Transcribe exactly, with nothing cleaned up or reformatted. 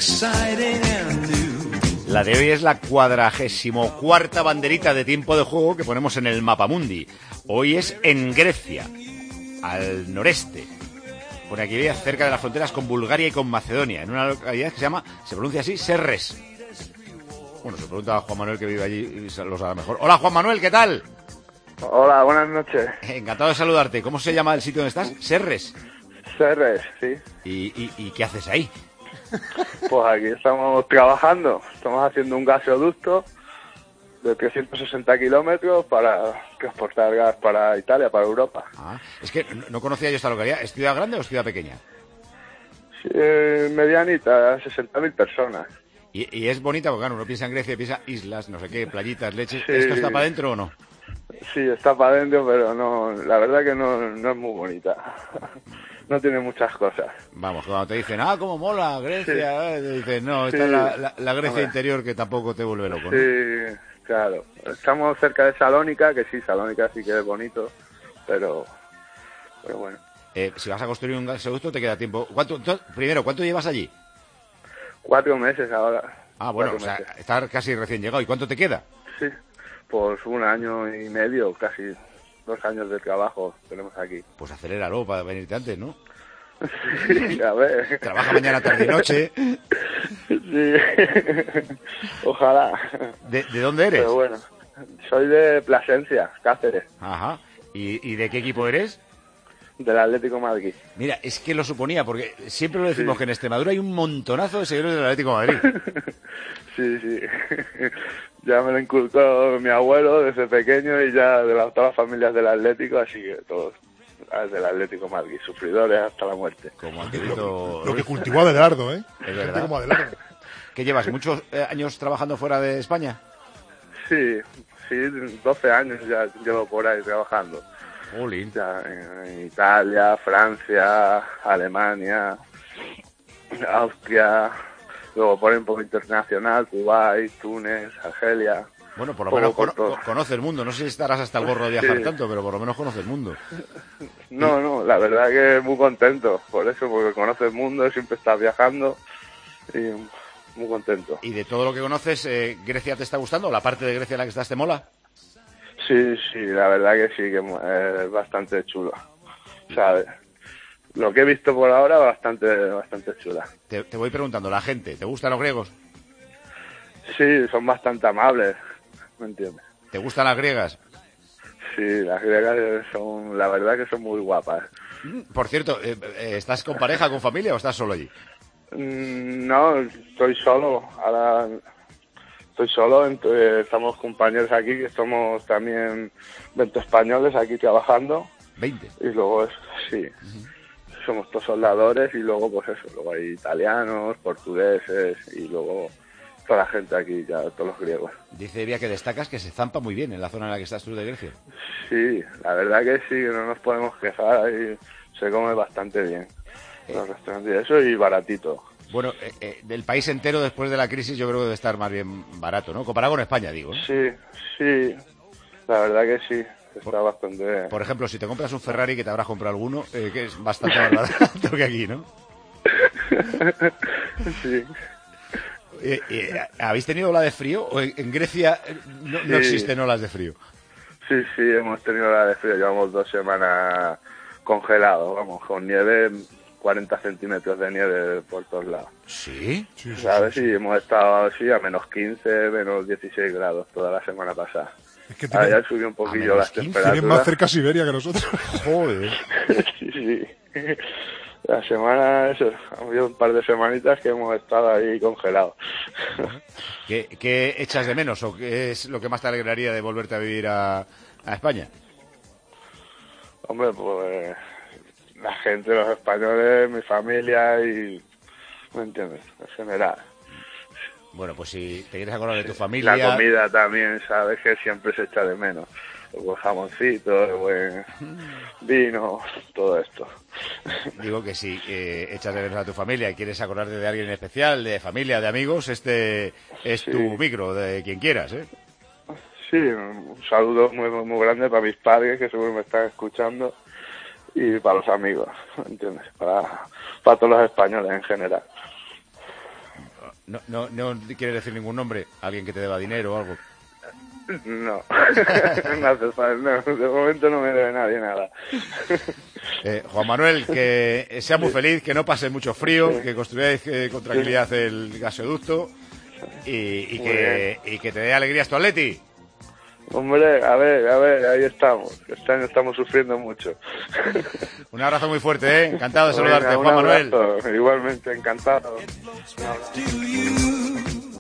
La de hoy es la cuadragésimo cuarta banderita de tiempo de juego que ponemos en el Mapamundi. Hoy es en Grecia, al noreste. Por aquí, cerca de las fronteras con Bulgaria y con Macedonia, en una localidad que se llama, se pronuncia así, Serres. Bueno, se pregunta a Juan Manuel, que vive allí, y lo sabe mejor. Hola, Juan Manuel, ¿qué tal? Hola, buenas noches. Encantado de saludarte. ¿Cómo se llama el sitio donde estás? Serres. Serres, sí. ¿Y, y, y qué haces ahí? Pues aquí estamos trabajando. Estamos haciendo un gasoducto de trescientos sesenta kilómetros para transportar gas para Italia, para Europa. Ah, es que no, no conocía yo esta localidad. ¿Es ciudad grande o es ciudad pequeña? Sí, eh, medianita, sesenta mil personas. Y, y es bonita porque, claro, uno piensa en Grecia, piensa islas, no sé qué, playitas, leches. Sí. ¿Esto está para adentro o no? Sí, está para adentro, pero no, la verdad que no, no es muy bonita. No tiene muchas cosas. Vamos, cuando te dicen, ah, cómo mola Grecia, Sí. eh, te dicen, no, esta Sí. es la, la, la Grecia Hombre. interior que tampoco te vuelve loco, ¿no? Sí, claro. Estamos cerca de Salónica, que sí, Salónica sí que es bonito, pero, pero bueno. Eh, si vas a construir un gasoducto te queda tiempo. ¿Cuánto, to- primero, ¿cuánto llevas allí? Cuatro meses ahora. Ah, bueno, o Cuatro sea, meses. estás casi recién llegado. ¿Y cuánto te queda? Sí, pues un año y medio, casi dos años de trabajo tenemos aquí. Pues aceléralo para venirte antes, ¿no? Sí, a ver. Trabaja mañana, tarde y noche. Sí, ojalá. ¿De, de dónde eres? Pero bueno, soy de Plasencia, Cáceres, Ajá. ¿Y, ¿Y de qué equipo eres? del Atlético de Madrid. Mira, es que lo suponía, porque siempre lo decimos Sí. que en Extremadura hay un montonazo de seguidores del Atlético de Madrid. Sí, sí. Ya me lo inculcó mi abuelo desde pequeño y ya de la, todas las familias del Atlético, así que todos del Atlético de Madrid, sufridores hasta la muerte. Como Angelito Lo que Ruiz. cultivó Adelardo, ¿eh? Es Gente verdad. como Adelardo. ¿Qué llevas? ¿Muchos eh, años trabajando fuera de España? Sí, sí, doce años ya llevo por ahí trabajando. Jolín. Ya en, en Italia, Francia, Alemania, Austria, luego por ahí un poco internacional, Dubái, Túnez, Argelia. Bueno, por lo Poco menos por cono- todo. conoce el mundo. No sé si estarás hasta el gorro de viajar Sí. tanto, pero por lo menos conoce el mundo. No, no, la verdad que muy contento por eso, porque conoce el mundo, siempre estás viajando y muy contento. ¿Y de todo lo que conoces, eh, Grecia te está gustando? ¿La parte de Grecia en la que estás te mola? Sí, sí, la verdad que sí, que es bastante chulo, ¿sabes? Lo que he visto por ahora, bastante, bastante chula. Te, te voy preguntando, la gente, ¿te gustan los griegos? Sí, son bastante amables, ¿me entiendes? ¿Te gustan las griegas? Sí, las griegas son, la verdad que son muy guapas. Por cierto, eh, eh, ¿estás con pareja, con familia o estás solo allí? Mm, No, estoy solo, ahora estoy solo, ent- eh, estamos compañeros aquí que somos también veinte españoles aquí trabajando veinte. y luego, es, sí, somos todos soldadores y luego pues eso, luego hay italianos, portugueses y luego toda la gente aquí, ya todos los griegos. Dice Evia que destacas que se zampa muy bien en la zona en la que estás tú de Grecia. Sí, la verdad que sí, que no nos podemos quejar, ahí se come bastante bien en los restaurantes y eso y baratito. Bueno, eh, eh, del país entero después de la crisis yo creo que debe estar más bien barato, ¿no? Comparado con España, digo. ¿eh? Sí, sí, la verdad que sí, está bastante... Por ejemplo, si te compras un Ferrari, que te habrás comprado alguno, eh, que es bastante más barato que aquí, ¿no? Sí. Eh, eh, ¿Habéis tenido ola de frío? ¿O en, en Grecia eh, no, no Sí. existen olas de frío? Sí, sí, hemos tenido la de frío, llevamos dos semanas congelados, vamos, con nieve, cuarenta centímetros de nieve por todos lados. ¿Sí? Sí, sí, ¿Sabes? sí, Sí, sí. hemos estado así a menos quince, menos dieciséis grados toda la semana pasada. Es que Ahora tienen, ya subió un poquillo menos las quince, tienen más temperaturas. cerca Siberia que nosotros. Joder. Sí, sí. La semana, eso, ha habido un par de semanitas que hemos estado ahí congelados. ¿Qué, ¿Qué echas de menos o qué es lo que más te alegraría de volverte a vivir a, a España? Hombre, pues la gente, los españoles, mi familia y... ¿Me entiendes? En general. Bueno, pues si te quieres acordar de tu familia... La comida también, ¿sabes? Que siempre se echa de menos. El buen jamoncito, el buen vino, todo esto. Digo que si eh, echas de menos a tu familia y quieres acordarte de alguien especial, de familia, de amigos, este es Sí. tu micro, de quien quieras, ¿eh? Sí, un saludo muy, muy grande para mis padres, que seguro me están escuchando, y para los amigos, ¿entiendes? Para, para todos los españoles en general. No, no, no quieres decir ningún nombre, alguien que te deba dinero o algo. No, no hace falta, no, de momento no me debe nadie nada. Eh, Juan Manuel, que sea muy feliz, que no pase mucho frío, que construyáis eh, con tranquilidad el gasoducto y, y, que, y que te dé alegrías tu Atleti. Hombre, a ver, a ver, ahí estamos. Este año estamos sufriendo mucho. Un abrazo muy fuerte, ¿eh? Encantado de saludarte, Juan Manuel. Igualmente, encantado.